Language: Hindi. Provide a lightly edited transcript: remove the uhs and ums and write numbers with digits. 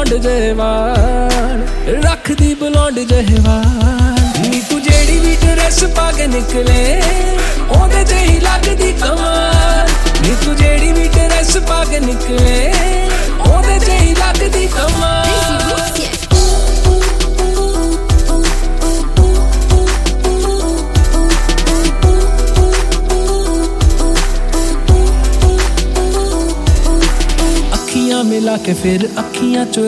ब्लॉन्ड जहवान रख दी ब्लॉन्ड जहवान नी तू जेड़ी भी ड्रेस पा के निकले ओदे ते ही लगदी कमाल नी तू जेड़ी भी ड्रेस पा के निकले ओदे ते ही लगदी कमाल मिला के फिर अखियां चो